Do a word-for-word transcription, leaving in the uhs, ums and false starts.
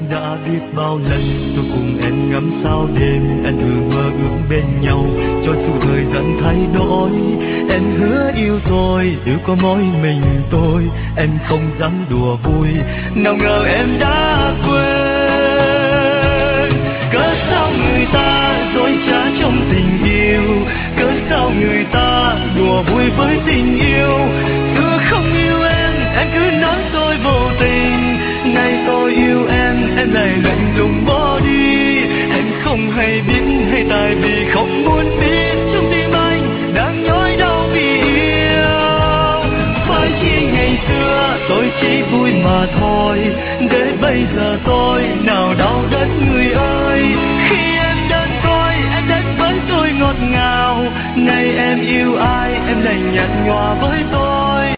đã biết bao lần tôi cùng em ngắm sao đêm, em thường mơ ước bên nhau cho dù thời gian thay đổi. Em hứa yêu tôi, yêu có mỗi mình tôi, em không dám đùa vui, nào ngờ em đã quên. Cớ sao người ta dối trá trong tình yêu, cớ sao người ta đùa vui với tình yêu. Cứ không yêu em, em cứ nói tôi vô tình, nay tôi yêu em, em lại lạnh lùng bỏ đi. Em không hay biết hay tại vì không muốn biết trong tim anh đang nhói đau vì yêu. Phải chi ngày xưa tôi chỉ vui mà thôi, để bây giờ tôi nào đau đớn người ơi. Khi em đến tôi, em đến với tôi ngọt ngào, nay em yêu ai em lại nhạt nhòa với tôi.